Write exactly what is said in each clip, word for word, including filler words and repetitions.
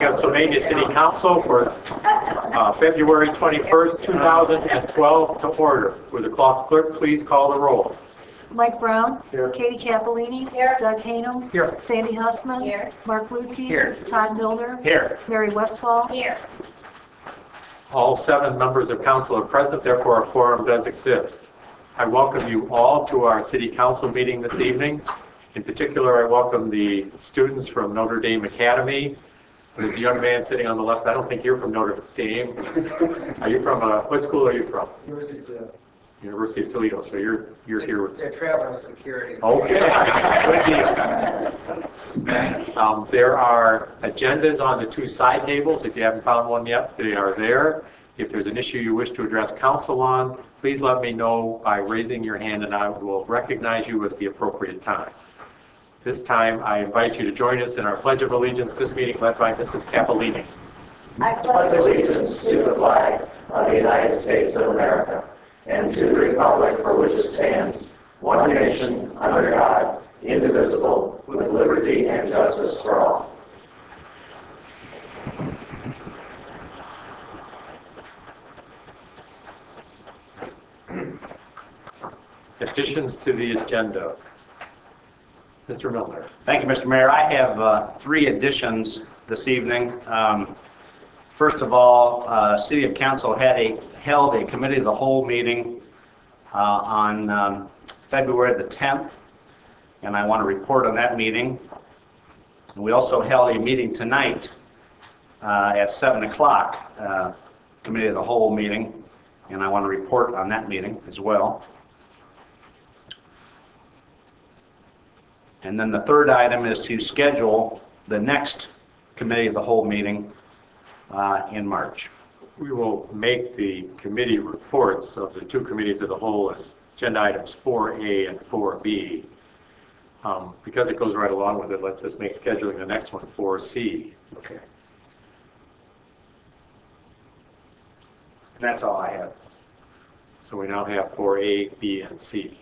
Of Sylvania City Council for uh, February twenty-first, two thousand twelve to order. Will the clock clerk please call the roll? Mike Brown. Here. Katie Cappellini. Here. Doug Hanum. Here. Sandy Hussman. Here. Mark Lutke. Here. Todd Milner. Here. Mary Westfall. Here. All seven members of council are present, therefore a quorum does exist. I welcome you all to our city council meeting this evening. In particular, I welcome the students from Notre Dame Academy. There's a young man sitting on the left. I don't think you're from Notre Dame. Are you from, uh, what school are you from? University of Toledo. University of Toledo. So you're you're here with... They're traveling with security. Okay. Good deal. Um, there are agendas on the two side tables. If you haven't found one yet, they are there. If there's an issue you wish to address council on, please let me know by raising your hand and I will recognize you at the appropriate time. This time, I invite you to join us in our Pledge of Allegiance, this meeting led by Missus Cappellini. I pledge allegiance to the flag of the United States of America and to the republic for which it stands, one nation, under God, indivisible, with liberty and justice for all. Additions to the agenda. Mister Milner. Thank you, Mister Mayor. I have uh, three additions this evening. Um, first of all, uh, City of Council had a held a committee of the whole meeting uh, on um, February the tenth, and I want to report on that meeting. We also held a meeting tonight uh, at seven o'clock, uh, committee of the whole meeting, and I want to report on that meeting as well. And then the third item is to schedule the next committee of the whole meeting uh, in March. We will make the committee reports of the two committees of the whole as agenda items four A and four B. Um, because it goes right along with it, let's just make scheduling the next one four C. Okay. And that's all I have. So we now have four A, B, and C.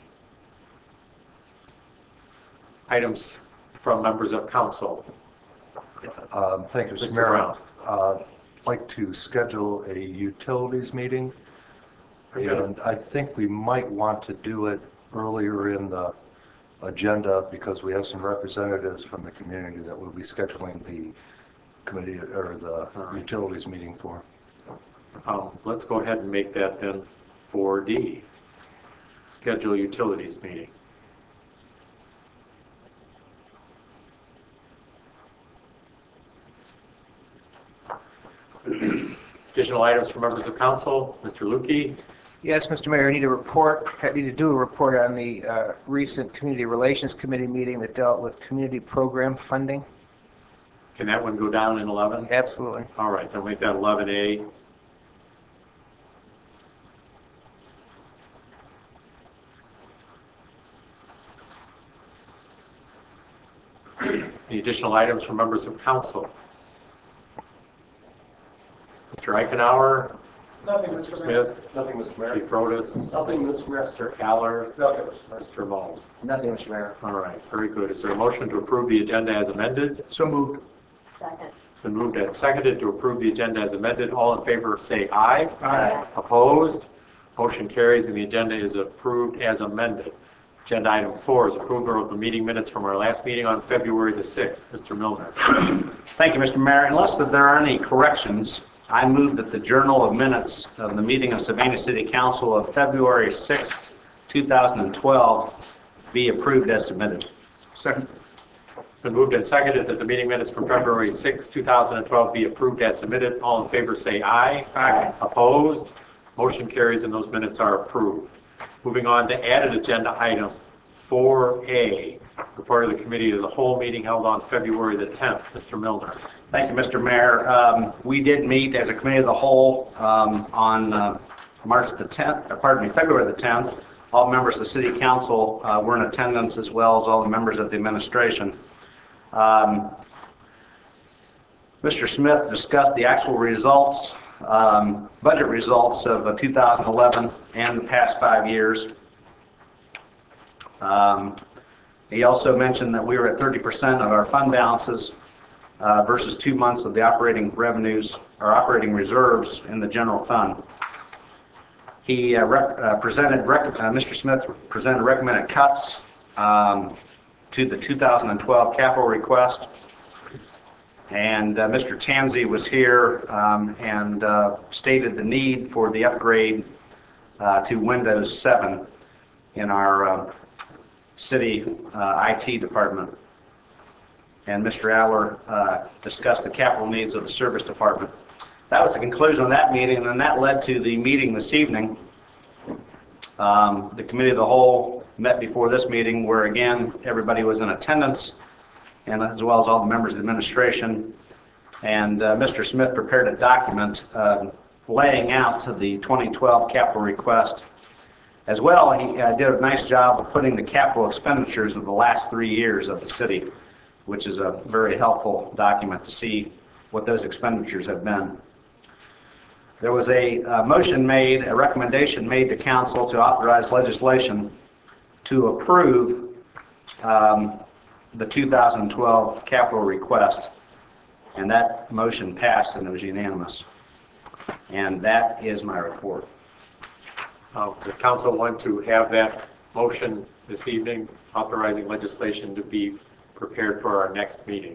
Items from members of council. Um, thank you, Mister Mister Mayor. Brown. Uh, I'd like to schedule a utilities meeting, and I think we might want to do it earlier in the agenda because we have some representatives from the community that will be scheduling the committee or the right. utilities meeting for. Um, let's go ahead and make that then four D. Schedule utilities meeting. Additional items for members of council. Mister Lukey. Yes, Mister Mayor, I need a report. I need to do a report on the uh, recent Community Relations Committee meeting that dealt with community program funding. Can that one go down in eleven? Absolutely. All right, then make that eleven A. Any additional items from members of council? Mister Eichenauer. Nothing, Mister Mayor. Smith. Nothing, Mister Mayor. Chief Rodas. Nothing, Mister Mayor. Mister Aller. Nothing, Mister Mayor. Mister Mold. Nothing, Mister Mayor. All right, very good. Is there a motion to approve the agenda as amended? So moved. Second. It's been moved and seconded to approve the agenda as amended. All in favor say aye. Aye. Opposed? Motion carries and the agenda is approved as amended. Agenda item four is approval of the meeting minutes from our last meeting on February the sixth. Mister Milner. Thank you, Mister Mayor. Unless that there are any corrections, I move that the Journal of Minutes of the meeting of Savannah City Council of February sixth, two thousand twelve be approved as submitted. Second. It's been moved and seconded that the meeting minutes from February sixth, two thousand twelve be approved as submitted. All in favor say aye. Aye. Opposed? Motion carries and those minutes are approved. Moving on to added agenda item four A, report of the committee of the whole meeting held on February the tenth. Mister Milner. Thank you, Mister Mayor. Um, we did meet as a committee of the whole um, on uh, March the tenth, uh, pardon me, February the tenth. All members of the City Council uh, were in attendance as well as all the members of the administration. Um, Mister Smith discussed the actual results, um, budget results of uh, two thousand eleven and the past five years. Um, he also mentioned that we were at thirty percent of our fund balances uh, versus two months of the operating revenues or operating reserves in the general fund. He uh, rep, uh, presented, rec, uh, Mister Smith presented recommended cuts um, to the two thousand twelve capital request. And uh, Mister Tansey was here um, and uh, stated the need for the upgrade uh, to Windows seven in our uh, city uh, I T department. And Mister Aller uh, discussed the capital needs of the service department. That was the conclusion of that meeting, and then that led to the meeting this evening. Um, the committee of the whole met before this meeting, where again everybody was in attendance, and as well as all the members of the administration. And uh, Mister Smith prepared a document uh, laying out the twenty twelve capital request. As well, he uh, did a nice job of putting the capital expenditures of the last three years of the city, which is a very helpful document to see what those expenditures have been. There was a uh, motion made, a recommendation made to council to authorize legislation to approve um, the two thousand twelve capital request, and that motion passed and it was unanimous. And that is my report. Uh, Does council want to have that motion this evening authorizing legislation to be prepared for our next meeting?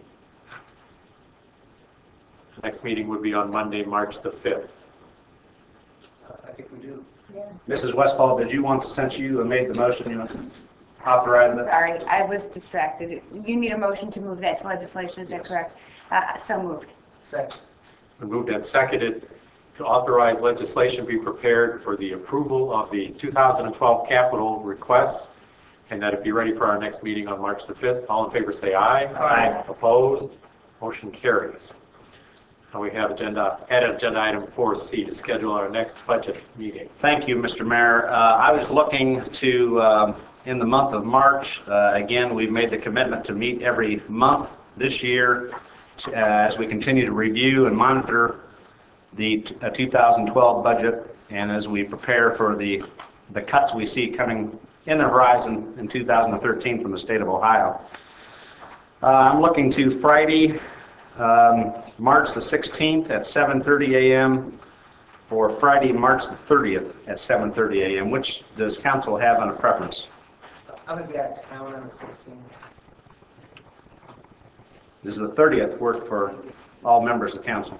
The next meeting would be on Monday, March the fifth. I think we do. Missus Westfall, did you want to, since you made the motion, you want to authorize it? Sorry, I was distracted. You need a motion to move that to legislation, is that Yes. correct? Uh, So moved. Second. Moved and seconded to authorize legislation be prepared for the approval of the two thousand twelve capital requests, and that it be ready for our next meeting on March the fifth. All in favor say aye. Aye. Opposed? Motion carries. Now we have agenda, added agenda item four C to schedule our next budget meeting. Thank you, Mister Mayor. Uh, I was looking to, um, in the month of March, uh, again, we've made the commitment to meet every month this year uh, as we continue to review and monitor the t- uh, two thousand twelve budget, and as we prepare for the, the cuts we see coming in the horizon in two thousand thirteen from the state of Ohio. Uh, I'm looking to Friday, um, March the sixteenth at seven thirty a m or Friday, March the thirtieth at seven thirty a m Which does council have on a preference? I'm going to be out of town on the sixteenth. Does the thirtieth work for all members of council?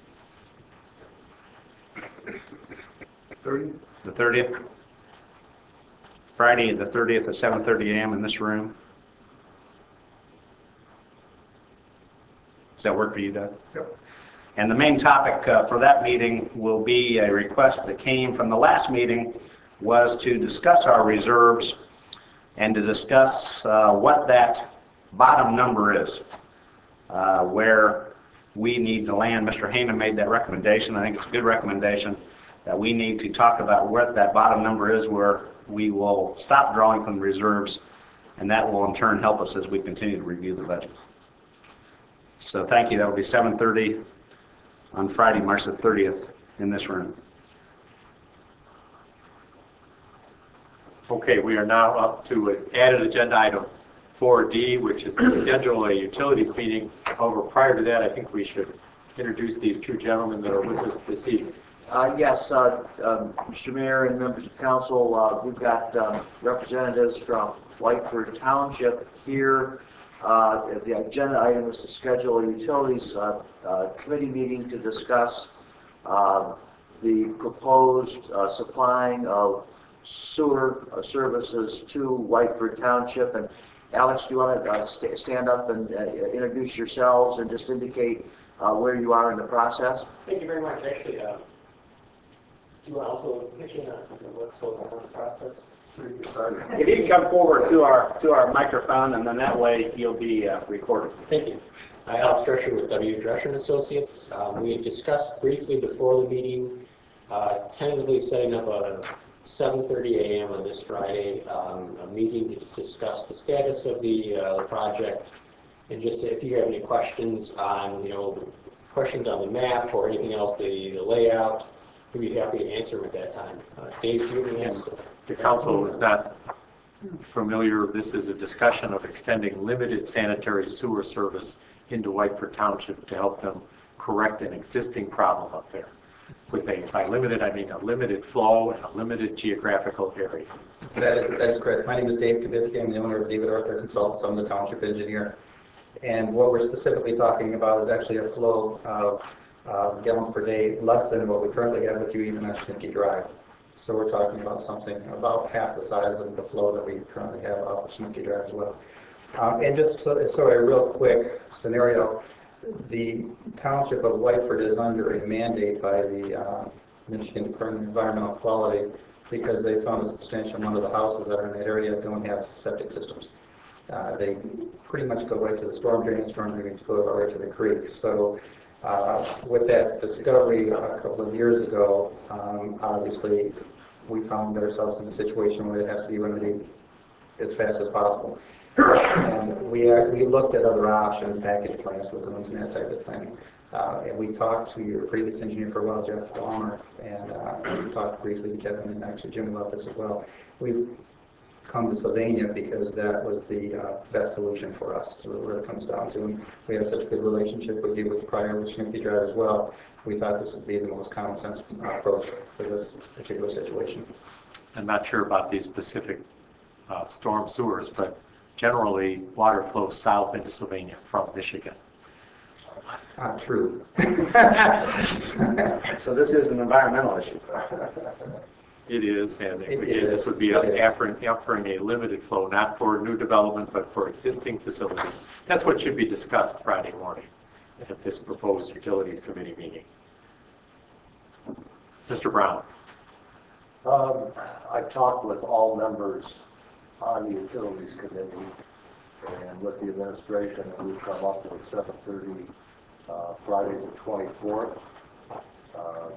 thirty? The thirtieth? Friday the thirtieth at seven thirty a m in this room? Does that work for you, Doug? Yep. And the main topic uh, for that meeting will be a request that came from the last meeting, was to discuss our reserves and to discuss uh, what that bottom number is, uh, where we need to land. Mister Heyman made that recommendation. I think it's a good recommendation that we need to talk about what that bottom number is, where we will stop drawing from the reserves, and that will in turn help us as we continue to review the budget. So thank you. That will be seven thirty on Friday, March the thirtieth in this room. Okay, we are now up to an added agenda item four D, which is to schedule a utilities meeting. However, prior to that, I think we should introduce these two gentlemen that are with us this evening. Uh, Yes, uh, um, Mister Mayor and members of council, uh, we've got um, representatives from Whiteford Township here. Uh, The agenda item is to schedule a utilities uh, uh, committee meeting to discuss uh, the proposed uh, supplying of sewer uh, services to Whiteford Township. And Alex, do you want to uh, st- stand up and uh, introduce yourselves and just indicate uh, where you are in the process? Thank you very much. Actually, uh, do you want to also mention uh, what's going on in the process? If you can come forward to our to our microphone, and then that way you'll be uh, recorded. Thank you. I'm Alex Drescher with W. Drescher and Associates. Um, we had discussed briefly before the meeting, uh, tentatively setting up a seven thirty a m on this Friday, um, a meeting to discuss the status of the, uh, the project, and just if you have any questions on, you know, questions on the map or anything else, the, the layout, we'd be happy to answer them at that time. Uh, Dave, do you have any answers? The council is not familiar, this is a discussion of extending limited sanitary sewer service into Whiteford Township to help them correct an existing problem up there. With a, by limited, I mean a limited flow and a limited geographical area. That is, that is correct. My name is Dave Kabisky. I'm the owner of David Arthur Consultants. I'm the township engineer. And what we're specifically talking about is actually a flow of uh, gallons per day less than what we currently have with you even on Schnittke Drive. So we're talking about something about half the size of the flow that we currently have off of Schnittke Drive as well. Um, and just so, so a real quick scenario, the township of Whiteford is under a mandate by the uh, Michigan Department of Environmental Quality because they found a substantial amount of the houses that are in that area don't have septic systems. Uh, they pretty much go right to the storm drain, storm drains go right to the creek. So uh, with that discovery a couple of years ago, um, obviously we found ourselves in a situation where it has to be remedied as fast as possible. And we are, we looked at other options, package plants, lagoons, and that type of thing. Uh, and we talked to your previous engineer for a while, Jeff Walmer, and uh, we talked briefly to Kevin and actually Jim about this as well. We've come to Sylvania because that was the uh, best solution for us. So where it comes down to, and we have such a good relationship with you with prior with Schnittke Drive as well. We thought this would be the most common sense approach for this particular situation. I'm not sure about these specific uh, storm sewers, but generally water flows south into Sylvania from Michigan. Not true. So this is an environmental issue. It is, and It again, is. this would be us It is. offering, offering a limited flow, not for new development, but for existing facilities. That's what should be discussed Friday morning at this proposed Utilities Committee meeting. Mister Brown. Um, I've talked with all members on the Utilities Committee and with the administration, and we've come up with seven thirty uh, Friday the twenty-fourth. Uh,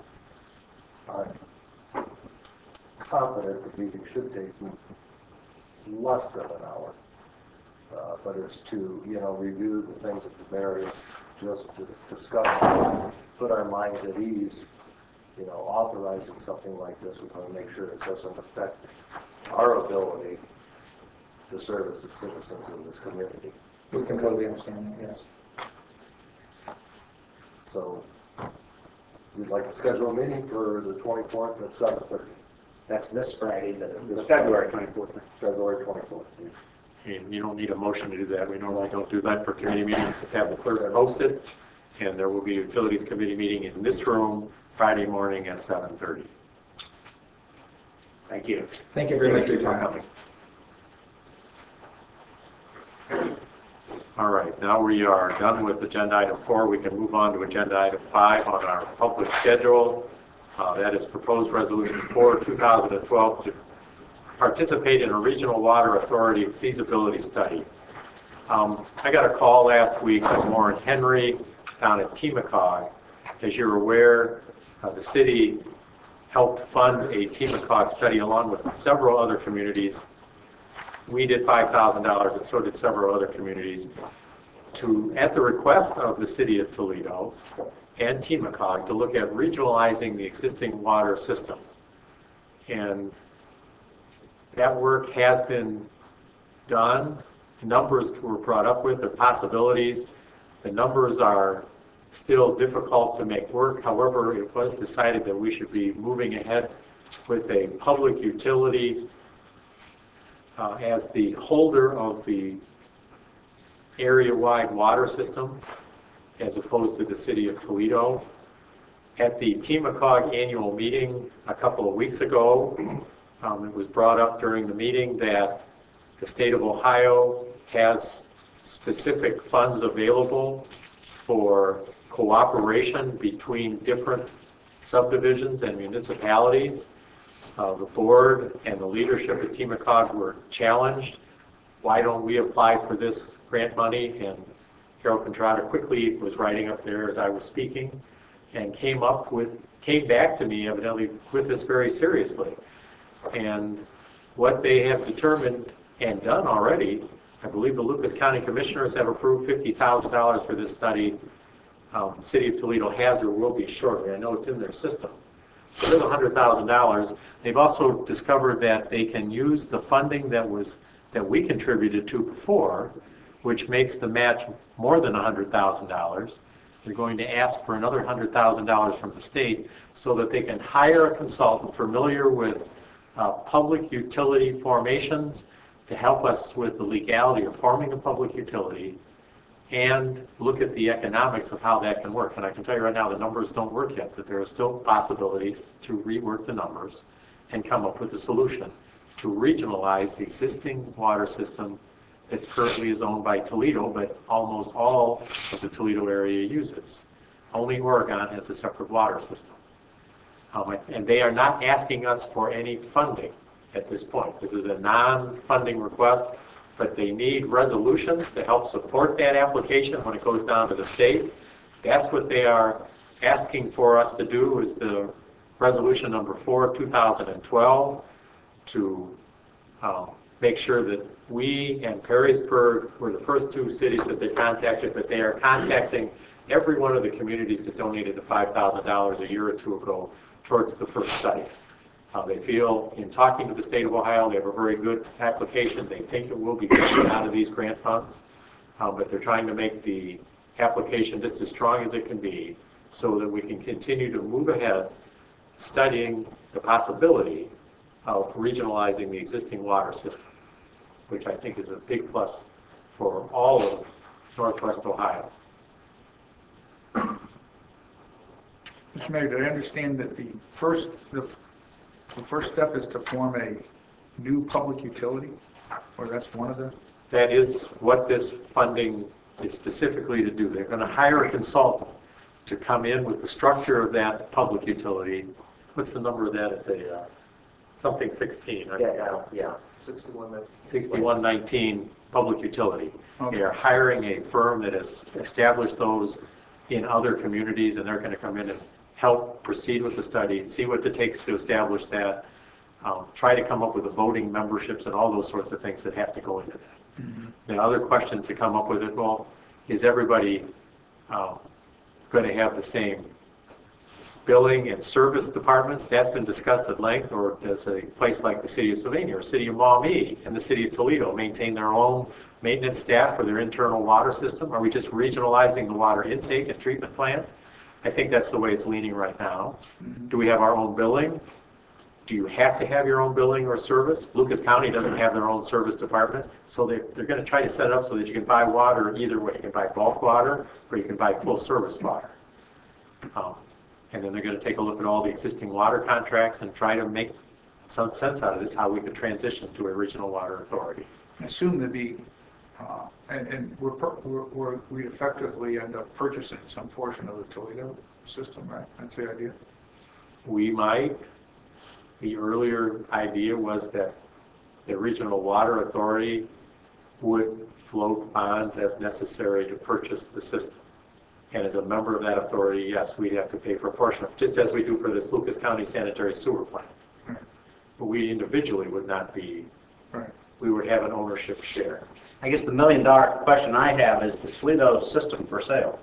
I'm confident the meeting should take less than an hour, uh, but it's to, you know, review the things that the mayor just discussed, put our minds at ease. You know, authorizing something like this, we want to make sure it doesn't affect our ability to service the citizens of this community. We completely understand that, yes. So we'd like to schedule a meeting for the twenty-fourth at seven thirty. That's this Friday, the, the February twenty-fourth. February twenty-fourth. And you don't need a motion to do that. We normally don't do that for committee meetings. Just have the clerk posted, and there will be a Utilities Committee meeting in this room Friday morning at seven thirty. Thank you. Thank you very much for your time. coming. All right, now we are done with agenda item four. We can move on to agenda item five on our public schedule. Uh, that is proposed resolution four, two thousand twelve, to participate in a regional water authority feasibility study. Um, I got a call last week from Warren Henry down at Temacog. As you're aware, uh, the city helped fund a Temacog study along with several other communities. We did five thousand dollars, and so did several other communities, to, at the request of the city of Toledo and Temacog, to look at regionalizing the existing water system. And that work has been done. Numbers were brought up with, the possibilities. The numbers are still difficult to make work. However, it was decided that we should be moving ahead with a public utility uh, as the holder of the area-wide water system, as opposed to the city of Toledo. At the Temacog annual meeting a couple of weeks ago, um, it was brought up during the meeting that the state of Ohio has specific funds available for cooperation between different subdivisions and municipalities. Uh, the board and the leadership at Temacog were challenged. Why don't we apply for this grant money? And Carol Contrada quickly was writing up there as I was speaking and came up with, came back to me evidently with this very seriously. And what they have determined and done already, I believe the Lucas County Commissioners have approved fifty thousand dollars for this study. Um, the City of Toledo has or will be shortly. I know it's in their system. So there's one hundred thousand dollars. They've also discovered that they can use the funding that was that we contributed to before which makes the match more than one hundred thousand dollars. They're going to ask for another one hundred thousand dollars from the state so that they can hire a consultant familiar with uh, public utility formations to help us with the legality of forming a public utility and look at the economics of how that can work. And I can tell you right now, the numbers don't work yet, but there are still possibilities to rework the numbers and come up with a solution to regionalize the existing water system that currently is owned by Toledo, but almost all of the Toledo area uses. Only Oregon has a separate water system. Um, and they are not asking us for any funding at this point. This is a non-funding request, but they need resolutions to help support that application when it goes down to the state. That's what they are asking for us to do, is the resolution number four of two thousand twelve to uh, make sure that we and Perrysburg were the first two cities that they contacted, but they are contacting every one of the communities that donated the five thousand dollars a year or two ago towards the first study. Uh, they feel, in talking to the state of Ohio, they have a very good application. They think it will be coming out of these grant funds, uh, but they're trying to make the application just as strong as it can be so that we can continue to move ahead studying the possibility of regionalizing the existing water system, which I think is a big plus for all of Northwest Ohio. Mister Mayor, did I understand that the first, the, the first step is to form a new public utility? Or that's one of the? That is what this funding is specifically to do. They're going to hire a consultant to come in with the structure of that public utility. What's the number of that? It's a uh, something sixteen. Yeah, yeah, yeah. sixty-one nineteen public utility. Okay. They are hiring a firm that has established those in other communities, and they're going to come in and help proceed with the study, see what it takes to establish that, um, try to come up with the voting memberships and all those sorts of things that have to go into that. Mm-hmm. The other questions to come up with it, well, is everybody um, going to have the same billing and service departments? That's been discussed at length. Or does a place like the city of Sylvania or city of Maumee and the city of Toledo maintain their own maintenance staff for their internal water system? Are we just regionalizing the water intake and treatment plant? I think that's the way it's leaning right now. Mm-hmm. Do we have our own billing? Do you have to have your own billing or service? Lucas County doesn't have their own service department, so they're, they're going to try to set it up so that you can buy water either way. You can buy bulk water or you can buy full service water. Um, and then they're going to take a look at all the existing water contracts and try to make some sense out of this, how we could transition to a regional water authority. I assume there'd be, uh, and, and we're, we're, we're, we effectively end up purchasing some portion of the Toledo system, right? That's the idea? We might. The earlier idea was that the regional water authority would float bonds as necessary to purchase the system. And as a member of that authority, yes, we'd have to pay for a portion of it, just as we do for this Lucas County sanitary sewer plant. Right. But we individually would not be, right. We would have an ownership share. I guess the million dollar question I have is the Toledo system for sale?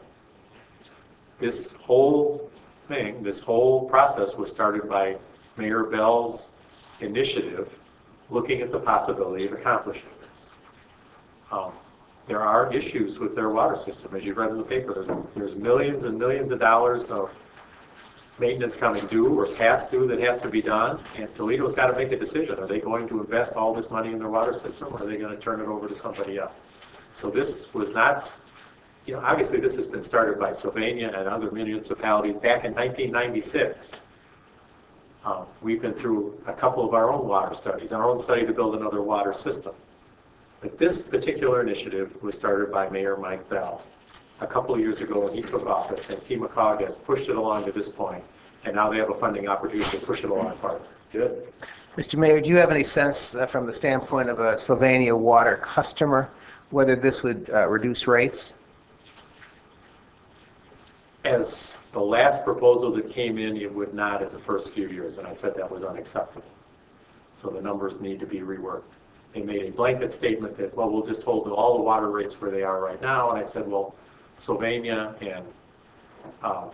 This whole thing, this whole process was started by Mayor Bell's initiative looking at the possibility of accomplishing this. Um, there are issues with their water system. As you've read in the paper, there's, there's millions and millions of dollars of maintenance coming due or past due that has to be done, and Toledo's got to make a decision. Are they going to invest all this money in their water system, or are they going to turn it over to somebody else? So this was not, you know, obviously this has been started by Sylvania and other municipalities back in nineteen ninety-six. Um, we've been through a couple of our own water studies, our own study to build another water system. But this particular initiative was started by Mayor Mike Bell a couple of years ago when he took office, and T. McCog has pushed it along to this point, and now they have a funding opportunity to push it along farther. Good. Mister Mayor, do you have any sense uh, from the standpoint of a Sylvania water customer whether this would uh, reduce rates? As the last proposal that came in, it would not in the first few years, and I said that was unacceptable. So the numbers need to be reworked. They made a blanket statement that, well, we'll just hold all the water rates where they are right now, and I said, well, Sylvania and uh,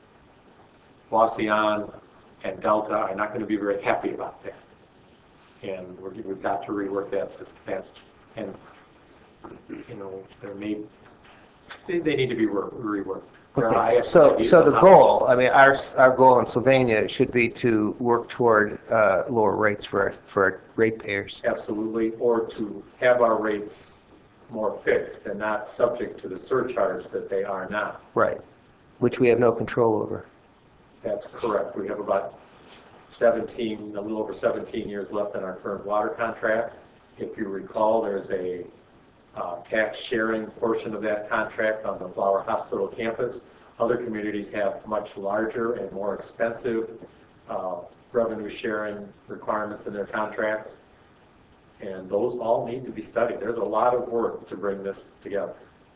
Wasion and Delta are not going to be very happy about that. And we're, we've got to rework that, that. And you know, there may, they, they need to be wor- reworked. There are- I have some So, ideas so on the how- goal, I mean, our, our goal in Sylvania should be to work toward uh, lower rates for, for ratepayers. Absolutely, or to have our rates more fixed and not subject to the surcharge that they are now. Right. Which we have no control over. That's correct. We have about seventeen, a little over seventeen years left in our current water contract. If you recall, there's a uh, tax sharing portion of that contract on the Flower Hospital campus. Other communities have much larger and more expensive uh, revenue sharing requirements in their contracts. And those all need to be studied. There's a lot of work to bring this together.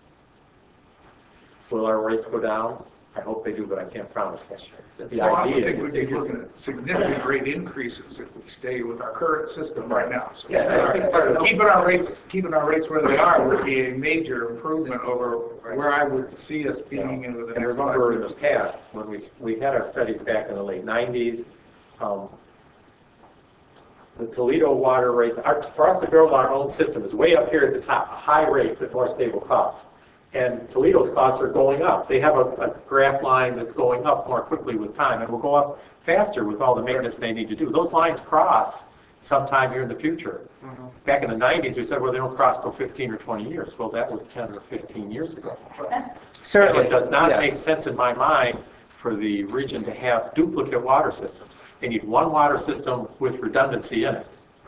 Will our rates go down? I hope they do, but I can't promise that. The Well, I would idea think is we'd be to looking at significant rate increases if we stay with our current system right now. So Yeah, I think part of the- Keeping our rates, keeping our rates where they are would be a major improvement over where I would see us being in the And next five remember in the years. past, when we, we had our studies back in the late nineties, um, the Toledo water rates, our, for us to build our own system is way up here at the top, a high rate but more stable cost. And Toledo's costs are going up. They have a, a graph line that's going up more quickly with time and will go up faster with all the maintenance they need to do. Those lines cross sometime here in the future. Mm-hmm. Back in the nineties, we said, well, they don't cross till fifteen or twenty years. Well, that was ten or fifteen years ago. Certainly. And it does not yeah. make sense in my mind for the region to have duplicate water systems. They need one water system with redundancy in it.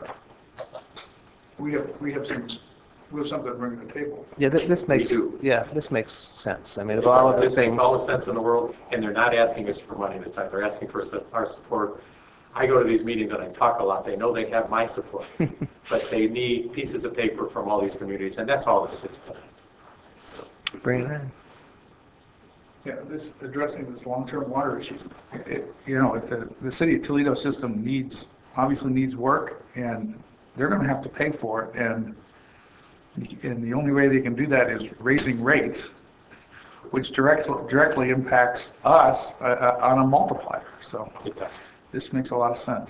We have, we have some, we have something to bring to the table. Yeah, thi- this makes, do. yeah, this makes sense. I mean, of all of the This makes things, all the sense in the world, and they're not asking us for money this time. They're asking for su- our support. I go to these meetings and I talk a lot. They know they have my support, but they need pieces of paper from all these communities, and that's all this is tonight. bring it in. Yeah, this, addressing this long-term water issue, it, you know, if the, the city of Toledo system needs, obviously needs work, and they're gonna have to pay for it, and, and the only way they can do that is raising rates, which directly, directly impacts us uh, uh, on a multiplier, so It does. this makes a lot of sense.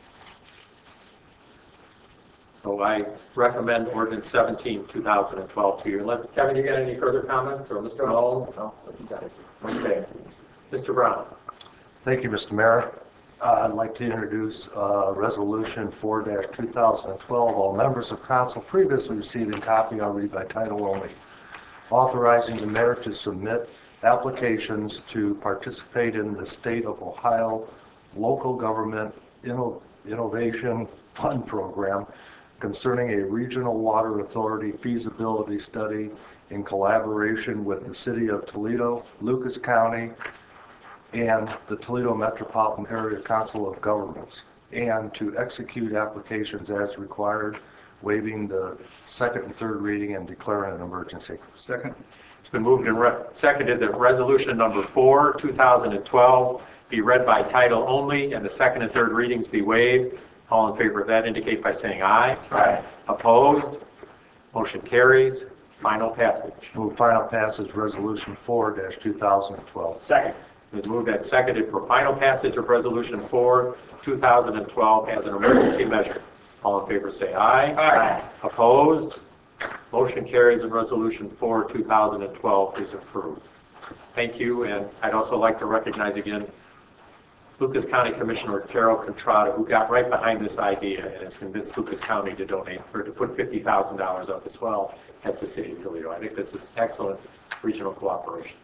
So I recommend ordinance seventeen, two thousand twelve to you. Unless, Kevin, you got any further comments, or Mister Malone? No. Okay. Mister Brown? Thank you, Mister Mayor. Uh, I'd like to introduce uh, Resolution four two thousand twelve. All members of council previously received a copy. I'll read by title only. Authorizing the mayor to submit applications to participate in the State of Ohio Local Government Inno- Innovation Fund Program concerning a regional water authority feasibility study in collaboration with the City of Toledo, Lucas County, and the Toledo Metropolitan Area Council of Governments, and to execute applications as required, waiving the second and third reading and declaring an emergency. Second? It's been moved and re- seconded that resolution number four, two thousand twelve be read by title only and the second and third readings be waived. All in favor of that indicate by saying aye. Aye. Opposed? Motion carries. Final passage. Move final passage, Resolution four two thousand twelve. Second. Been moved and seconded for final passage of resolution four, two thousand twelve as an emergency measure. All in favor say aye. Aye. Opposed? Motion carries and resolution four, two thousand twelve is approved. Thank you, and I'd also like to recognize again Lucas County Commissioner Carol Contrada, who got right behind this idea and has convinced Lucas County to donate, or to put fifty thousand dollars up as well as the city of Toledo. I think this is excellent regional cooperation.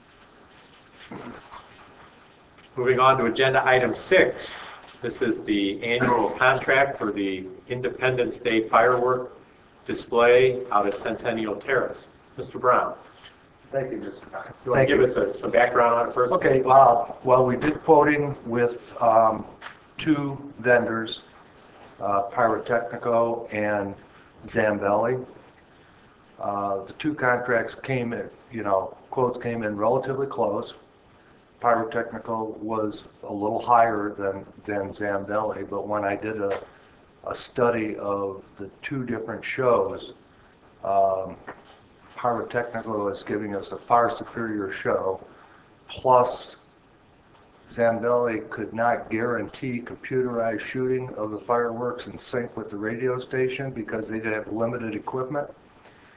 Moving on to agenda item six. This is the annual contract for the Independence Day firework display out at Centennial Terrace. Mister Brown, Thank you, Mister Mayor. you want to give us a, some background on it first? Okay, uh, well, we did quoting with um, two vendors, uh, Pyrotechnico and Zambelli. Uh, the two contracts came in, you know, quotes came in relatively close. Pyrotechnico was a little higher than, than Zambelli, but when I did a, a study of the two different shows, um, Pyrotechnico is giving us a far superior show, plus Zambelli could not guarantee computerized shooting of the fireworks in sync with the radio station because they did have limited equipment.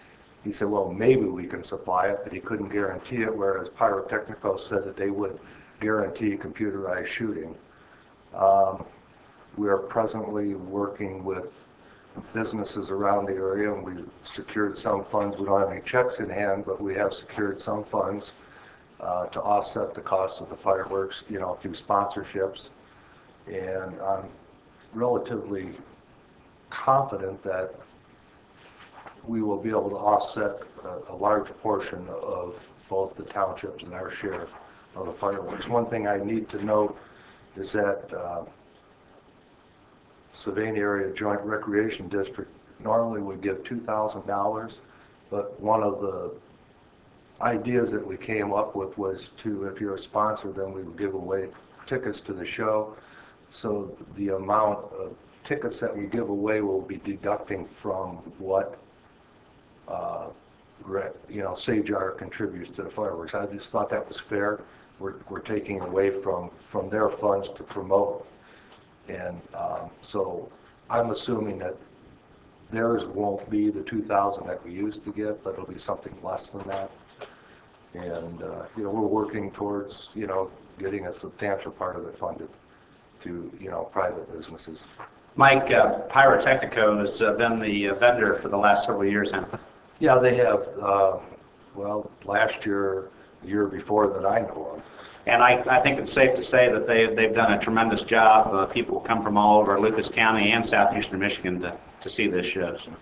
He said, well, maybe we can supply it, but he couldn't guarantee it, whereas Pyrotechnico said that they would guarantee computerized shooting. Um, we are presently working with businesses around the area, and we've secured some funds. We don't have any checks in hand, but we have secured some funds uh, to offset the cost of the fireworks, you know, through sponsorships. And I'm relatively confident that we will be able to offset a, a large portion of both the townships and our share of the fireworks. One thing I need to note is that uh, Sylvania Area Joint Recreation District normally would give two thousand dollars, but one of the ideas that we came up with was to, if you're a sponsor, then we would give away tickets to the show. So the amount of tickets that we give away will be deducting from what uh, you know, Sajar contributes to the fireworks. I just thought that was fair. We're, we're taking away from, from their funds to promote. And um, so I'm assuming that theirs won't be the two thousand that we used to get, but it'll be something less than that. And, uh, you know, we're working towards, you know, getting a substantial part of it funded through, you know, private businesses. Mike, uh, Pyrotechnico has uh, been the uh, vendor for the last several years, huh? Yeah, they have, uh, well, last year, the year before that I know of. And I, I think it's safe to say that they, they've done a tremendous job. Uh, people come from all over Lucas County and southeastern Michigan to, to see this show. So.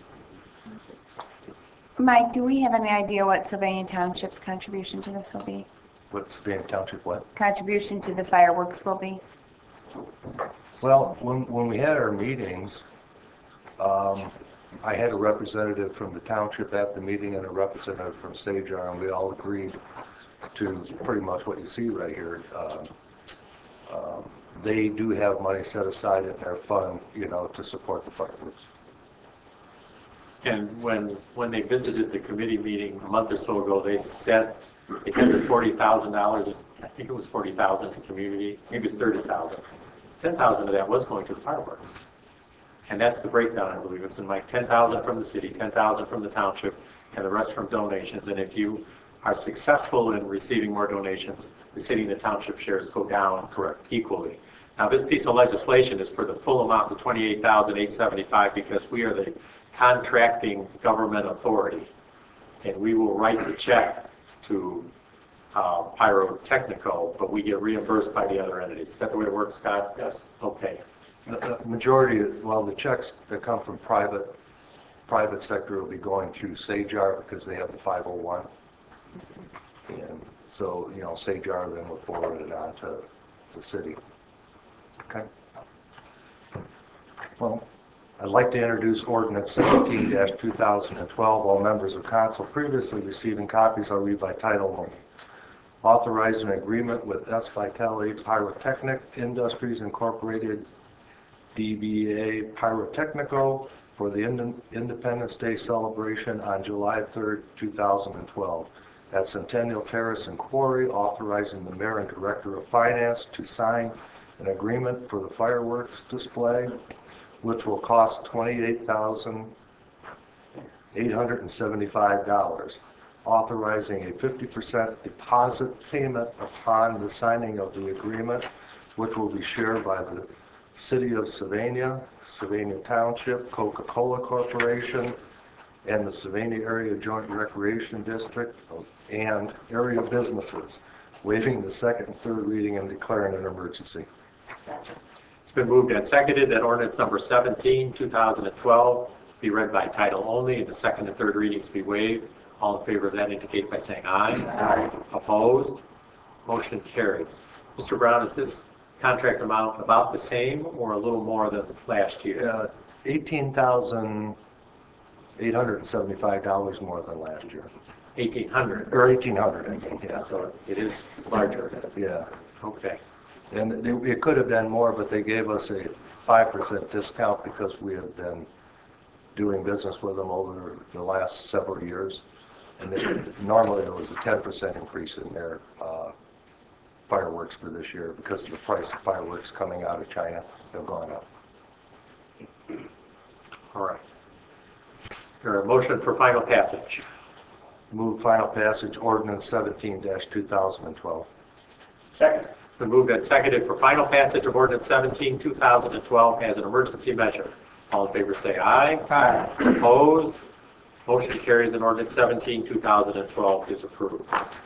Mike, do we have any idea what Sylvania Township's contribution to this will be? What Sylvania Township what? Contribution to the fireworks will be? Well, when, when we had our meetings, um, I had a representative from the township at the meeting and a representative from Sajar, and we all agreed to pretty much what you see right here. Um, um, they do have money set aside in their fund, you know, to support the fireworks. And when, when they visited the committee meeting a month or so ago, they said they had forty thousand dollars, I think it was forty thousand dollars in community, maybe it's thirty thousand dollars. ten thousand dollars of that was going to the fireworks. And that's the breakdown, I believe. It's in like ten thousand dollars from the city, ten thousand dollars from the township, and the rest from donations. And if you are successful in receiving more donations, the city and the township shares go down correct equally. Now, this piece of legislation is for the full amount, the twenty-eight thousand eight hundred seventy-five dollars, because we are the contracting government authority, and we will write the check to uh, Pyrotechnico, but we get reimbursed by the other entities. Is that the way it works, Scott? Yes. Okay. The majority, well, the checks that come from private private sector will be going through Sajar because they have the five oh one. And so, you know, Sajar then will forward it on to the city. Okay. Well, I'd like to introduce Ordinance seventeen dash two thousand twelve. All members of council previously receiving copies, I'll read by title only. Authorizing an agreement with S. Vitale Pyrotechnic Industries Incorporated, D B A Pyrotechnico, for the Independence Day celebration on July third, two thousand twelve. At Centennial Terrace and Quarry, authorizing the mayor and director of finance to sign an agreement for the fireworks display, which will cost twenty-eight thousand eight hundred seventy-five dollars. Authorizing a fifty percent deposit payment upon the signing of the agreement, which will be shared by the City of Sylvania, Sylvania Township, Coca-Cola Corporation, and the Sylvania Area Joint Recreation District, and area businesses, waiving the second and third reading and declaring an emergency. It's been moved and seconded that ordinance number seventeen, two thousand twelve be read by title only, and the second and third readings be waived. All in favor of that indicate by saying aye. Aye. Opposed? Motion carries. Mister Brown, is this contract amount about the same or a little more than last year? Uh, eighteen thousand eight hundred seventy-five dollars more than last year. eighteen hundred? Or eighteen hundred, I mean, yeah. So it is larger. Yeah. Okay. And it, it could have been more, but they gave us a five percent discount because we have been doing business with them over the last several years. And they, normally there was a ten percent increase in their uh, fireworks for this year because of the price of fireworks coming out of China. They've gone up. All right. There a motion for final passage? Move final passage ordinance seventeen two thousand twelve. Second. It's been moved and seconded for final passage of ordinance seventeen, two thousand twelve as an emergency measure. All in favor say aye. Aye. Opposed? Motion carries and ordinance seventeen, two thousand twelve is approved.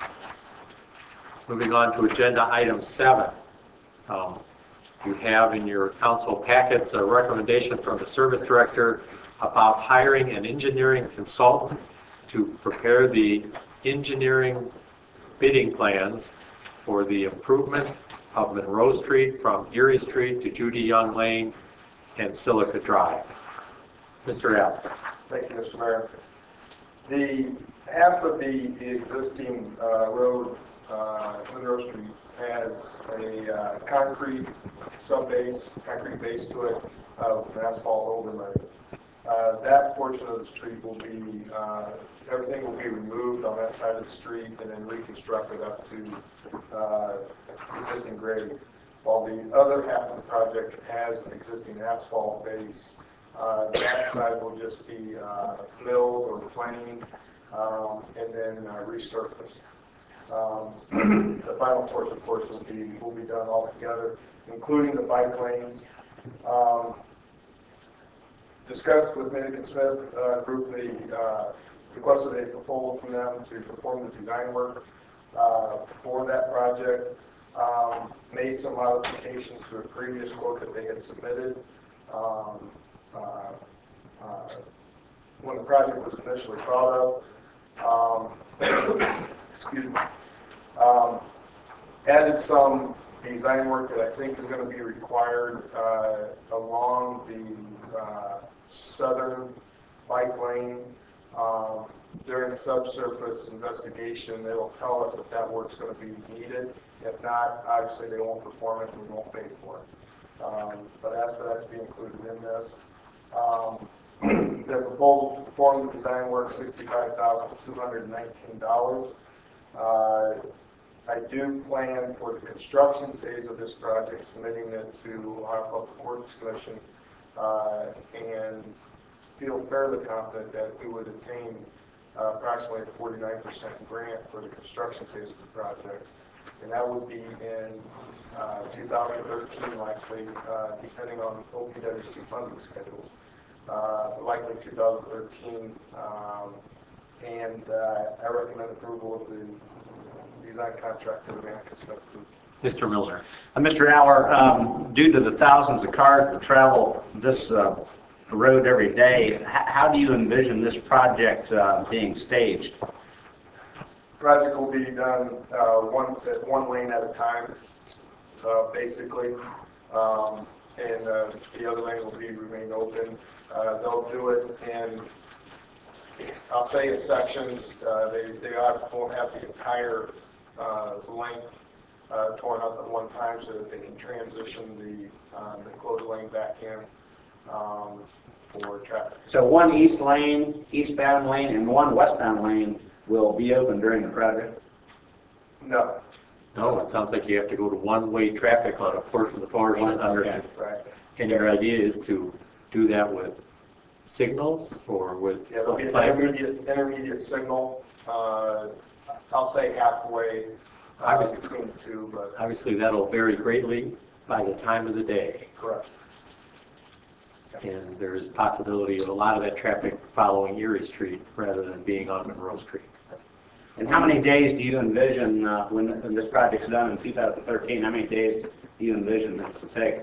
Moving on to agenda item seven. Um, you have in your council packets a recommendation from the service director about hiring an engineering consultant to prepare the engineering bidding plans for the improvement of Monroe Street from Erie Street to Judy Young Lane and Silica Drive. Mister Allen. Thank you, Mister Mayor. The half of the, the existing uh, road, uh, Monroe Street, has a uh, concrete sub-base, concrete base to it, of an asphalt overlay. Uh, that portion of the street will be, uh, everything will be removed on that side of the street and then reconstructed up to uh, existing grade. While the other half of the project has an existing asphalt base, uh, that side will just be uh, milled or planed um, and then uh, resurfaced. Um, the final portion, of course, will be will be done all together, including the bike lanes. Um, discussed with Minnick and Smith uh, group, the uh, requested a proposal from them to perform the design work uh, for that project. Um, made some modifications to a previous quote that they had submitted. Um, uh, uh, when the project was initially thought of, um, excuse me, um, added some design work that I think is going to be required uh, along the uh, southern bike lane. Um, during the subsurface investigation, they will tell us if that work's going to be needed. If not, obviously they won't perform it and we won't pay for it. Um, but ask for that to be included in this. Um, the proposal to perform the design work, sixty-five thousand two hundred nineteen dollars. Uh, I do plan for the construction phase of this project, submitting it to our Public Works Commission, uh, and feel fairly confident that we would attain uh, approximately a forty-nine percent grant for the construction phase of the project. And that would be in uh, two thousand thirteen, likely, uh, depending on O P W C funding schedules. Uh, likely two thousand thirteen, um, and uh, I recommend approval of the design contract to the Manica Smith Group. Mister Miller. Uh, Mister Aller, um, due to the thousands of cars that travel this uh, road every day, h- how do you envision this project uh, being staged? Project will be done uh, one one lane at a time, uh, basically, um, and uh, the other lane will be remain open. Uh, they'll do it in, I'll say, in sections. Uh, they they won't have the entire uh, length uh, torn up at one time, so that they can transition the uh, the closed lane back in um, for traffic. So one east lane, eastbound lane, and one westbound lane will be open during the project? No. No, it sounds like you have to go to one-way traffic on a portion of the portion under. Okay. Right. And your idea is to do that with signals or with Yeah, there'll be an flaggers? intermediate, intermediate signal, uh, I'll say halfway uh, Obviously. between the two, but Obviously, that'll vary greatly by the time of the day. correct. And there's possibility of a lot of that traffic following Erie Street rather than being on Monroe Street. And how many days do you envision, uh, when, when this project's done in two thousand thirteen, how many days do you envision this will take?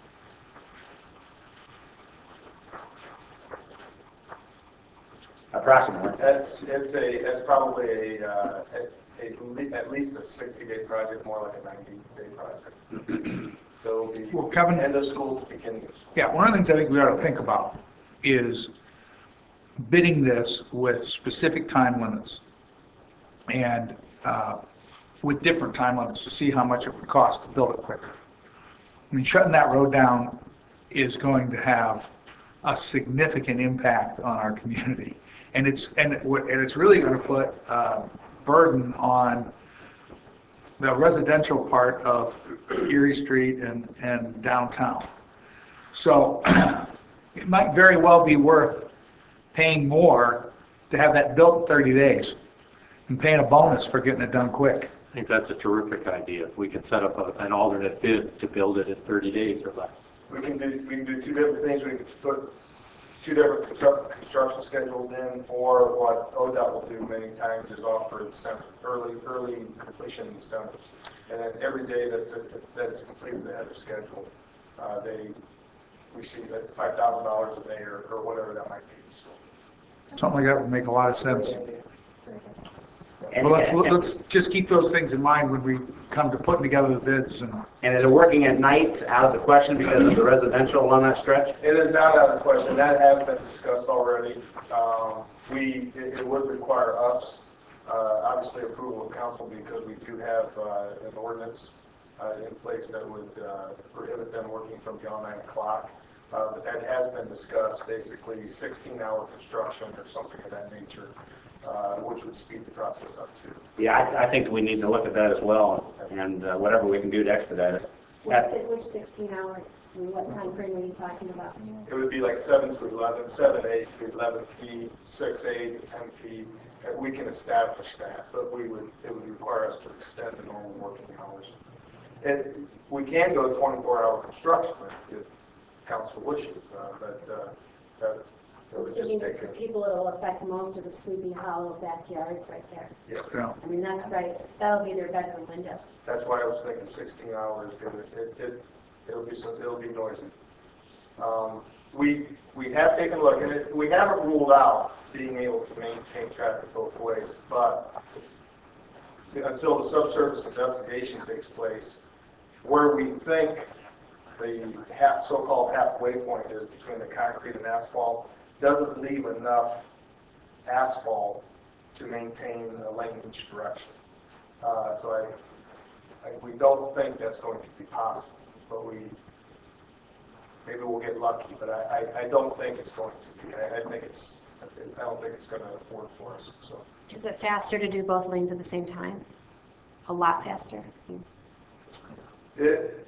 Approximately. That's, it's a, it's probably a, uh, a, a, le- at least a sixty day project, more like a ninety day project. So it'll be Well, Kevin- end of school to beginning of school. Yeah, one of the things I think we ought to think about is bidding this with specific time limits and uh, with different time limits to see how much it would cost to build it quicker. I mean, shutting that road down is going to have a significant impact on our community. And it's, and it, would- and it's really going to put uh, burden on the residential part of Erie Street and, and downtown. So it might very well be worth paying more to have that built in thirty days and paying a bonus for getting it done quick. I think that's a terrific idea. If we can set up a- an alternate bid to build it in thirty days or less. We can do, we can do two different things. We can put two different construct- construction schedules in, or what O D O T will do many times is offer incentive, early, early completion incentives. And then every day that's, that is completed ahead of schedule, uh, they receive that five thousand dollars a day or, or whatever that might be. So, Something like that would make a lot of sense. And, Well, let's, and, let's just keep those things in mind when we come to putting together the bids. And and is it working at night out of the question because of the residential on that stretch? it is not out of the question. That has been discussed already. Um, we, it, it would require us, uh, obviously approval of council because we do have uh, an ordinance uh, in place that would uh, prohibit them working from beyond nine o'clock. Uh, but that has been discussed, basically sixteen hour construction or something of that nature, uh, which would speed the process up too. Yeah, I, I think we need to look at that as well, and uh, whatever we can do to expedite it. What's it, which sixteen hours? And what time frame are you talking about? It would be like seven to eleven, seven, eight to eleven feet, six, eight, ten feet. And we can establish that, but we would, it would require us to extend the normal working hours. And we can go twenty-four hour construction if council wishes, uh, but uh, that, that would just Assuming take that the it. people that will affect most are the Sleepy Hollow backyards right there. Yes. Yeah. I mean, that's right. That'll be their bedroom window. That's why I was thinking sixteen hours, because it, it, it, it'll be, some- it'll be noisy. Um, we, we have taken a look, and it, we haven't ruled out being able to maintain traffic both ways, but until the subsurface investigation takes place, where we think the half, so-called halfway point is between the concrete and asphalt, doesn't leave enough asphalt to maintain a lane in each direction. Uh, so I, I, we don't think that's going to be possible, but we, maybe we'll get lucky, but I, I, I don't think it's going to be. I, I think it's, I don't think it's going to work for us, so. Is it faster to do both lanes at the same time? A lot faster? It,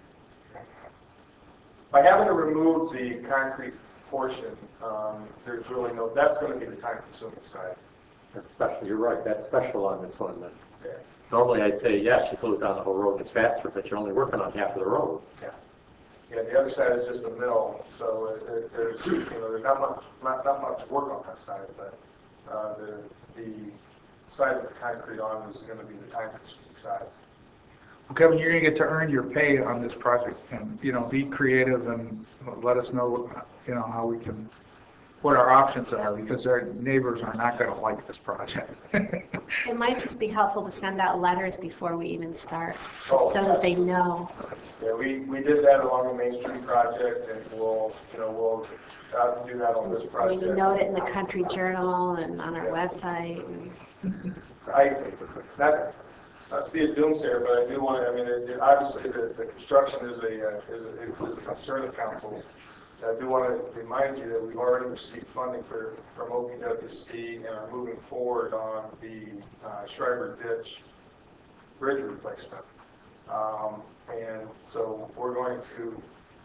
by having to remove the concrete portion, um, there's really no, that's going to be the time-consuming side. That's special, you're right, that's special on this one. Then. Yeah. Normally I'd say, yes, you close down the whole road, it's faster, but you're only working on half of the road. Yeah. Yeah, the other side is just a mill, so there, there's, you know, there's not much, not, not much work on that side, but uh, the, the side with the concrete on is going to be the time-consuming side. Well, Kevin, you're going to get to earn your pay on this project, and, you know, be creative and let us know, you know, how we can, what our options are, because our neighbors are not going to like this project. It might just be helpful to send out letters before we even start, Oh, so that they know. Yeah, we, we did that along the Main Street project, and we'll, you know, we'll uh, do that on this I mean, project. you note it in the Country Journal and on our website. and- I, not, not to be a doomsayer, but I do want to, I mean, it, it, obviously the, the construction is a, uh, is a, is a concern of council. I do want to remind you that we've already received funding for, from O P W C and are moving forward on the uh, Schreiber Ditch bridge replacement. Um, and so we're going to,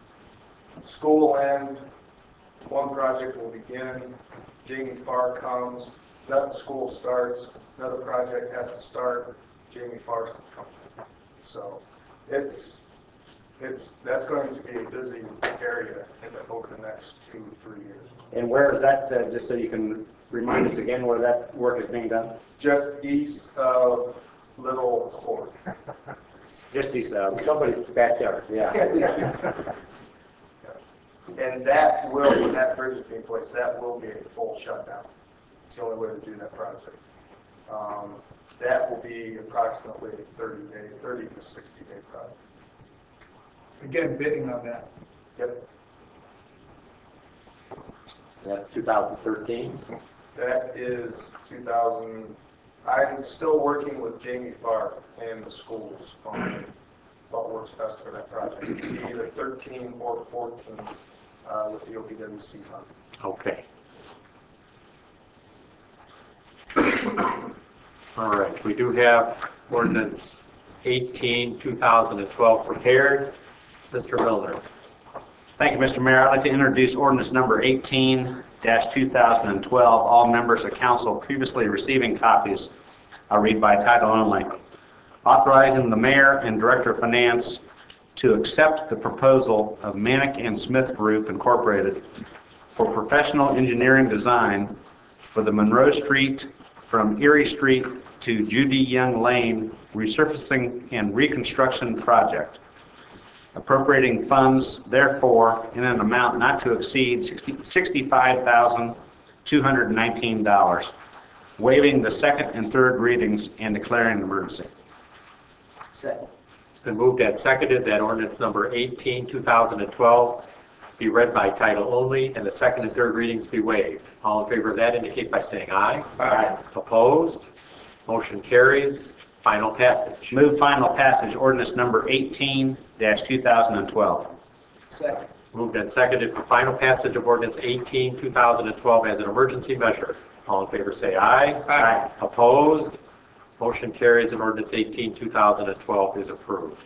school will end, one project will begin, Jamie Farr comes, another school starts, another project has to start, Jamie Farr comes. So it's, it's, that's going to be a busy area in the, over the next two, three years. And where is that, uh, just so you can remind us again where that work is being done? Just east of Little Court. Just east of. Somebody's backyard, yeah. Yes. And that will, when that bridge is being placed, that will be a full shutdown. It's the only way to do that project. Um, that will be approximately a thirty day, thirty to sixty day project. Again, bidding on that. Yep. That's two thousand thirteen. That is two thousand, I'm still working with Jamie Farr and the schools on what works best for that project. It could be either thirteen or fourteen uh, with the O P W C fund. Okay. All right, we do have ordinance eighteen, two thousand twelve prepared. Mister Milner. Thank you, Mister Mayor. I'd like to introduce ordinance number eighteen two thousand twelve. All members of council previously receiving copies I'll read by title only. Authorizing the mayor and director of finance to accept the proposal of Manick and Smith Group Incorporated for professional engineering design for the Monroe Street from Erie Street to Judy Young Lane resurfacing and reconstruction project, appropriating funds therefore in an amount not to exceed sixty-five thousand two hundred nineteen dollars, waiving the second and third readings and declaring an emergency. Second. It's been moved and seconded that ordinance number eighteen, two thousand twelve be read by title only and the second and third readings be waived. All in favor of that indicate by saying aye. Aye. Opposed? Motion carries. Final passage. Move final passage ordinance number eighteen two thousand twelve. Second. Moved and seconded for final passage of ordinance eighteen, two thousand twelve as an emergency measure. All in favor say aye. Aye. Opposed? Motion carries and ordinance eighteen, two thousand twelve is approved.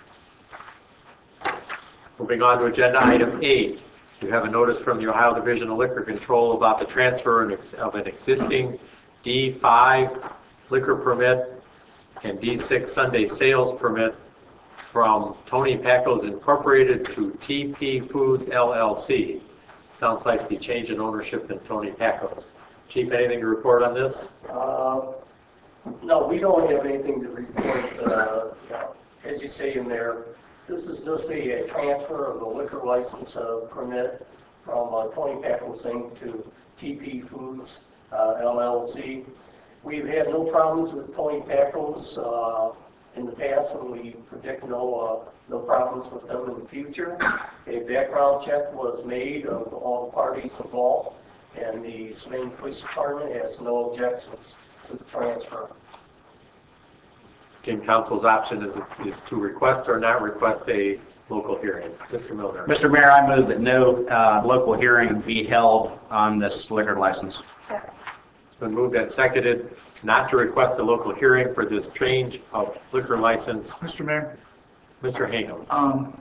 Moving on to agenda item eight. You have a notice from the Ohio Division of Liquor Control about the transfer of an existing D five liquor permit and D six Sunday sales permit from Tony Pacos Incorporated to T P Foods L L C. Sounds like the change in ownership in Tony Pacos. Chief, anything to report on this? Uh, No, we don't have anything to report. Uh, as you say in there, this is just a, a transfer of the liquor license uh, permit from uh, Tony Pacos Incorporated to T P Foods uh, L L C. We've had no problems with Tony Pacos uh, in the past, and we predict no uh, no problems with them in the future. A background check was made of all the parties involved, and the Spain Police Department has no objections to the transfer. Again, council's option is, is to request or not request a local hearing. Mister Milner. Mister Mayor, I move that no uh, local hearing be held on this liquor license. Second. It's been moved and seconded not to request a local hearing for this change of liquor license. Mister Mayor, Mister Hingham. um,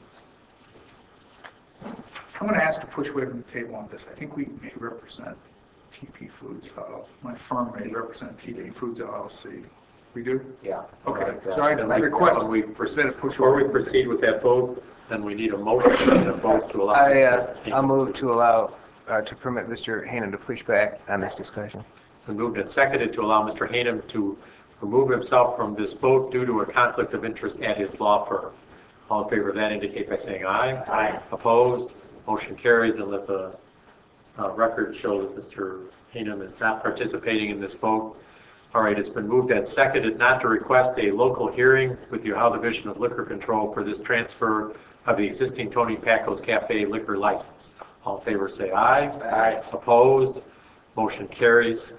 I'm going to ask to push away from the table on this. I think we may represent T P Foods. Uh, my firm may represent T P Foods L L C. We do? Yeah. Okay. Right, uh, So I I'd like request that we that proceed, it push before we over. proceed with that vote, then we need a motion and a vote to allow. I, Mister uh, Hingham. I'll move to allow, uh, to permit Mister Hannon to push back on this discussion. Been moved and seconded to allow Mister Hanum to remove himself from this vote due to a conflict of interest at his law firm. All in favor of that indicate by saying aye. Aye. Opposed? Motion carries, and let the uh, record show that Mister Hanum is not participating in this vote. All right, it's been moved and seconded not to request a local hearing with the Ohio Division of Liquor Control for this transfer of the existing Tony Pacos Cafe liquor license. All in favor say aye. Aye. Opposed? Motion carries.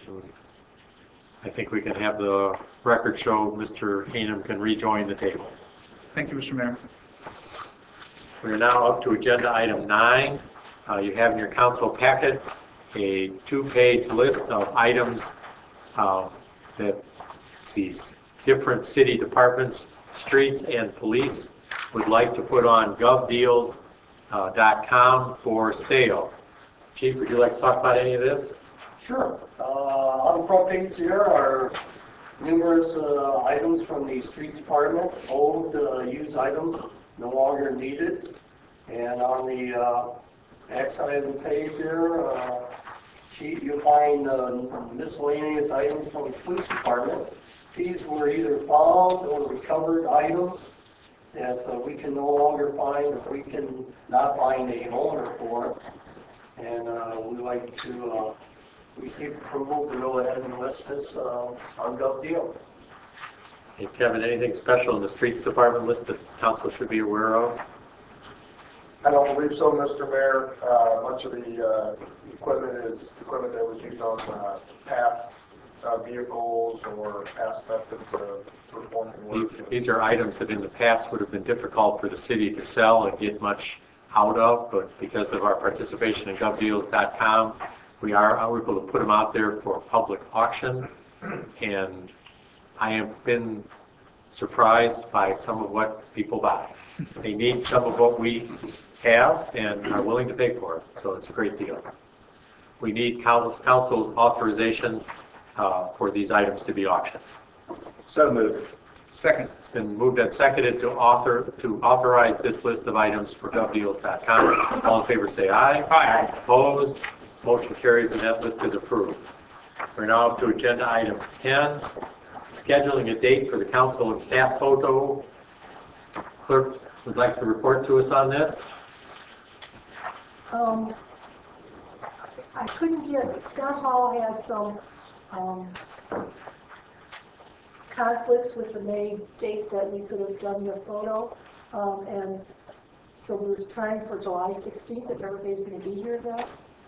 I think we can have the record show Mister Hanum can rejoin the table. Thank you, Mister Mayor. We are now up to agenda item nine. Uh, you have in your council packet a two-page list of items uh, that these different city departments, streets, and police would like to put on gov deals dot com for sale. Chief, would you like to talk about any of this? Sure. Uh, on the front page here are numerous uh, items from the street department, old uh, used items, no longer needed. And on the uh, back side of the page here, uh, sheet, you'll find uh, miscellaneous items from the police department. These were either found or recovered items that uh, we can no longer find, or we can not find a owner for. And uh, we like to uh, receive approval to go ahead and list this uh, on GovDeal. Hey, Kevin, anything special in the streets department list that council should be aware of? I don't believe so, Mister Mayor. Uh, much of the uh, equipment is equipment that was used on uh, past uh, vehicles or past methods of performing work. These, these are items that in the past would have been difficult for the city to sell and get much out of, but because of our participation in gov deals dot com, we are able to put them out there for public auction, and I have been surprised by some of what people buy. They need some of what we have and are willing to pay for it, so it's a great deal. We need council's authorization uh, for these items to be auctioned. So moved. Second. It's been moved and seconded to author, to authorize this list of items for gov deals dot com. All in favor say aye. Aye. Opposed? Motion carries and that list is approved. We're now up to agenda item ten, scheduling a date for the council and staff photo. Clerk would like to report to us on this. Um, I couldn't get, Scott Hall had some um, conflicts with the May dates that we could have done the photo, um, and so we were trying for July sixteenth, if everybody's going to be here then.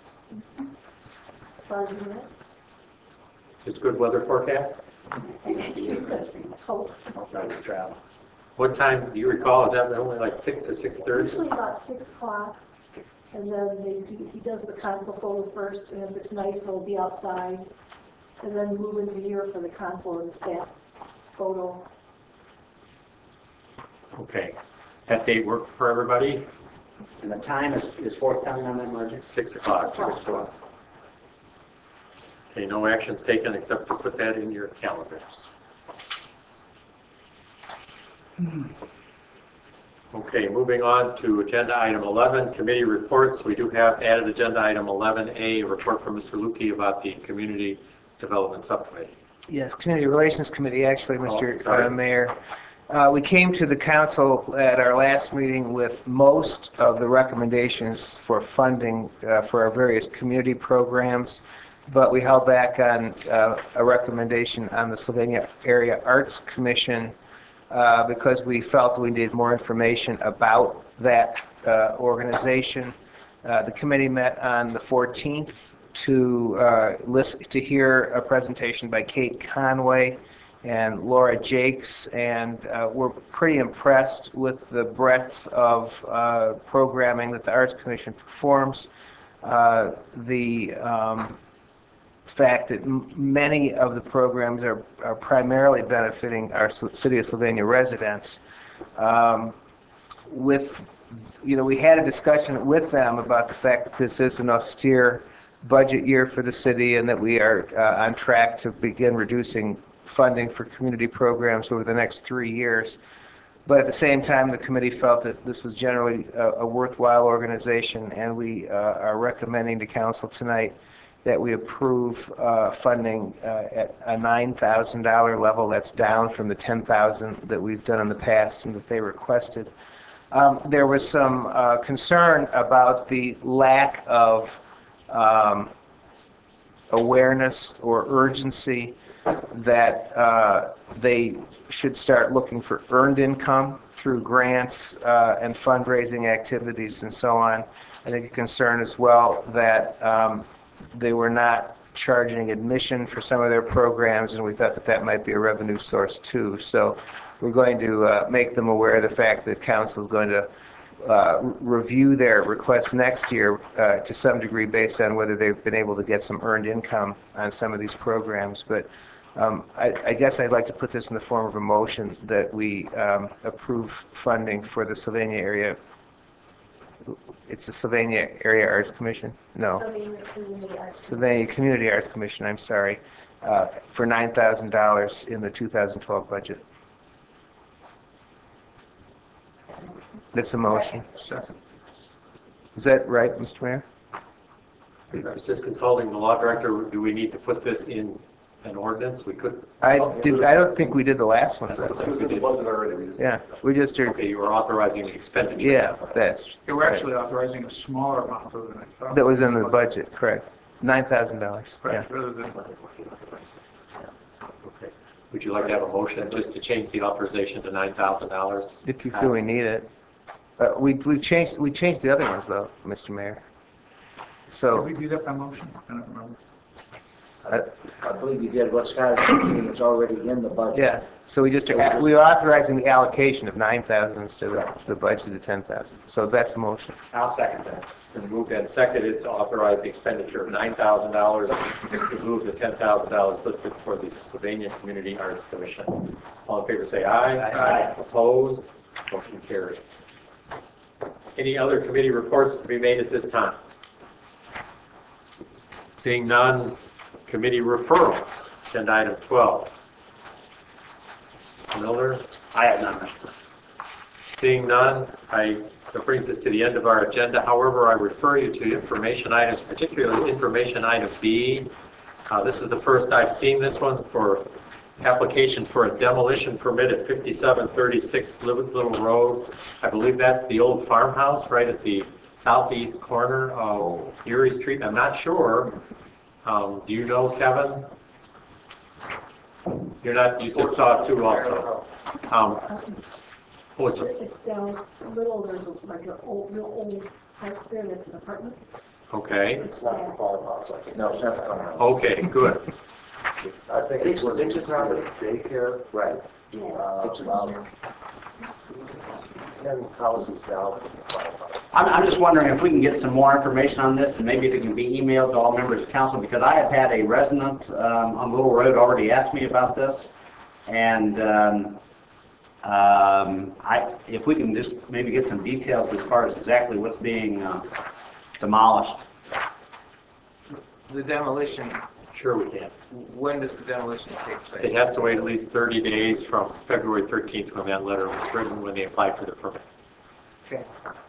As far as you know. It's good weather forecast. Let's hope. What time do you recall? Is that only like six or six thirty? Usually about six o'clock, and then they do, he does the console photo first, and if it's nice, he'll be outside, and then move into here for the console and the staff photo. Okay. That date work for everybody? And the time is, is forthcoming on that, Margie? Six o'clock. Six o'clock. Okay, no actions taken except to put that in your calendars. Okay, moving on to agenda item eleven, committee reports. We do have added agenda item eleven A, a report from Mister Lukey about the Community Development Subcommittee. Yes, Community Relations Committee, actually, Oh, Mister sorry. uh, Mayor. Uh, we came to the council at our last meeting with most of the recommendations for funding uh, for our various community programs, but we held back on uh, a recommendation on the Sylvania Area Arts Commission uh, because we felt we needed more information about that uh, organization. Uh, the committee met on the fourteenth to uh, listen to hear a presentation by Kate Conway and Laura Jakes, and uh, we're pretty impressed with the breadth of uh, programming that the Arts Commission performs. Uh, the um, fact that m many of the programs are, are primarily benefiting our S City of Sylvania residents. Um, with, you know, we had a discussion with them about the fact that this is an austere budget year for the city and that we are uh, on track to begin reducing funding for community programs over the next three years. But at the same time, the committee felt that this was generally a, a worthwhile organization, and we uh, are recommending to council tonight that we approve uh, funding uh, at a nine thousand dollar level. That's down from the ten thousand dollars that we've done in the past and that they requested. Um, there was some uh, concern about the lack of um, awareness or urgency that uh, they should start looking for earned income through grants uh, and fundraising activities and so on. I think a concern as well that um, they were not charging admission for some of their programs, and we thought that that might be a revenue source too. So we're going to uh, make them aware of the fact that council is going to uh, review their requests next year uh, to some degree based on whether they've been able to get some earned income on some of these programs. But um, I, I guess I'd like to put this in the form of a motion that we um, approve funding for the Sylvania area. It's the Sylvania Area Arts Commission? No. Sylvania Community Arts. Sylvania Community Arts Commission, I'm sorry, uh, for nine thousand dollars in the two thousand twelve budget. That's a motion. Second. Is that right, Mister Mayor? I was just consulting the law director. Do we need to put this in an ordinance? We could. I did. I don't think we did the last one. We So. did. Yeah, we just are. Okay, you were authorizing the expenditure. Yeah, that's. They were actually authorizing a smaller amount than I thought. That was in the budget, correct? Nine thousand dollars. Yeah. Right, rather than, Okay. Would you like to have a motion just to change the authorization to nine thousand dollars? If you feel we need it. Uh, we we changed we changed the other ones though, Mister Mayor. did So. we do that by motion? I don't remember. Uh, I believe you did what Scott is thinking, it's already in the budget. Yeah, so we just, are- we're authorizing the allocation of nine thousand instead of the budget of ten thousand. So that's a motion. I'll second that. It's been moved and seconded to authorize the expenditure of nine thousand dollars to move the ten thousand dollars listed for the Sylvania Community Arts Commission. All in favor say aye. Aye. Opposed? Motion carries. Any other committee reports to be made at this time? Seeing none, committee referrals. Agenda item twelve. Miller? I have none. Seeing none, I, that brings us to the end of our agenda. However, I refer you to information items, particularly information item B. Uh, This is the first I've seen this one for application for a demolition permit at fifty-seven thirty-six Little Little Road. I believe that's the old farmhouse right at the southeast corner of Erie Street. I'm not sure. Um, Do you know, Kevin? You're not, you just saw it too also. Um, what's it? It's down a little, there's like an old, real old house there that's an apartment. Okay, It's Not not the farmhouse, I think. No, it's not the farmhouse. okay, good. It's, I think It's it's the picture property. daycare, Right. uh, about ten houses down from the farmhouse. I'm, I'm just wondering if we can get some more information on this, and maybe it can be emailed to all members of council, because I have had a resident um, on Little Road already ask me about this, and um, um, I, if we can just maybe get some details as far as exactly what's being uh, demolished. The demolition, Sure we can. when does the demolition take place? It has to wait at least thirty days from February thirteenth when that letter was written, when they applied for the permit. Okay.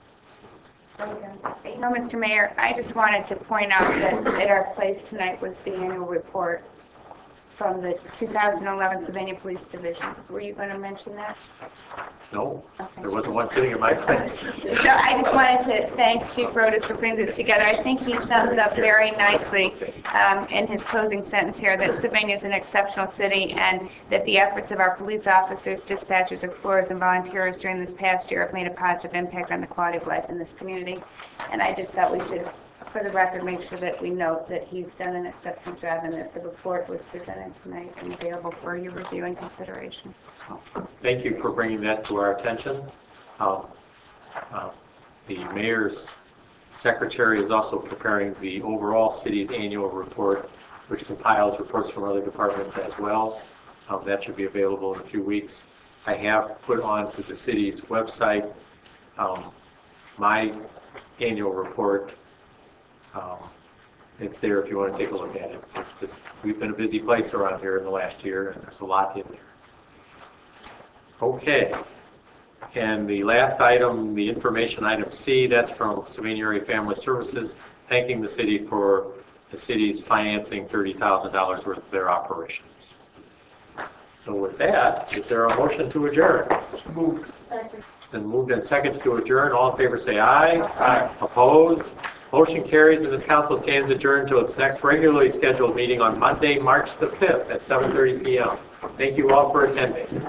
You know, Mister Mayor, I just wanted to point out that at our place tonight was the annual report from the two thousand eleven Sylvania Police Division. Were you going to mention that? No, Okay. there wasn't one sitting in my place. So I just wanted to thank Chief Rodas for putting this together. I think he sums up very nicely um, in his closing sentence here that Sylvania is an exceptional city and that the efforts of our police officers, dispatchers, explorers, and volunteers during this past year have made a positive impact on the quality of life in this community. And I just thought we should, for the record, make sure that we note that he's done an exceptional job and that the report was presented tonight and available for your review and consideration. Thank you for bringing that to our attention. Um, uh, The mayor's secretary is also preparing the overall city's annual report, which compiles reports from other departments as well. Um, That should be available in a few weeks. I have put onto the city's website um, my annual report. Um, It's there if you want to take a look at it. It's just, we've been a busy place around here in the last year, and there's a lot in there. Okay. And the last item, the information item C, that's from Sylvania Area Family Services, thanking the city for the city's financing thirty thousand dollars worth of their operations. So with that, is there a motion to adjourn? Moved. Second. Then moved and seconded to adjourn. All in favor say aye. Aye. Opposed? Motion carries, and this council stands adjourned until its next regularly scheduled meeting on Monday, March the fifth at seven thirty p m Thank you all for attending.